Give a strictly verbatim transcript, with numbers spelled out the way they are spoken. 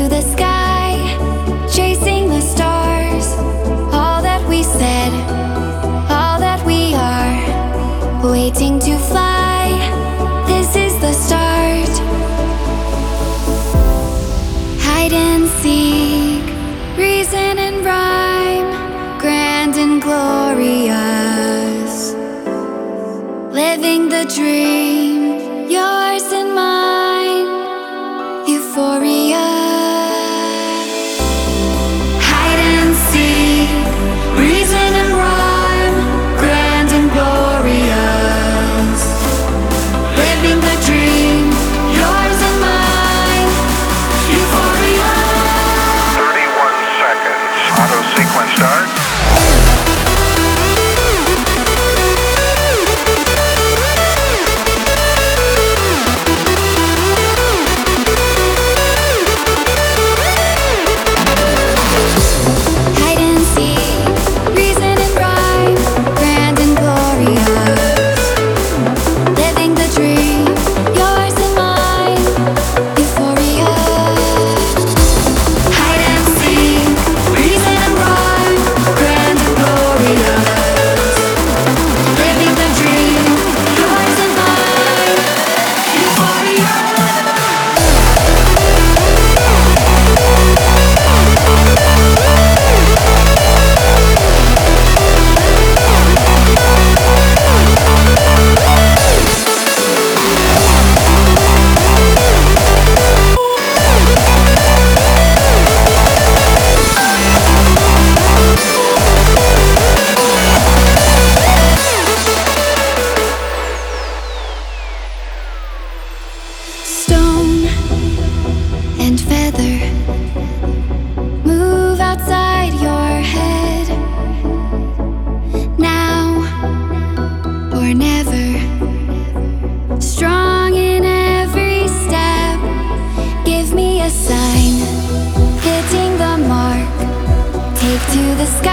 the sky, chasing the stars. All that we said, all that we are, waiting to fly. This is the start. Hide and seek, reason and rhyme, grand and glorious. Living the dream, yours and mine, euphoria. Hide and seek, reason and rhyme, grand and glorious. Living the dream, yours and mine, euphoria. thirty-one seconds. Auto sequence start. And feather, move outside your head. Now or never, strong in every step. Give me a sign, hitting the mark. Take to the sky.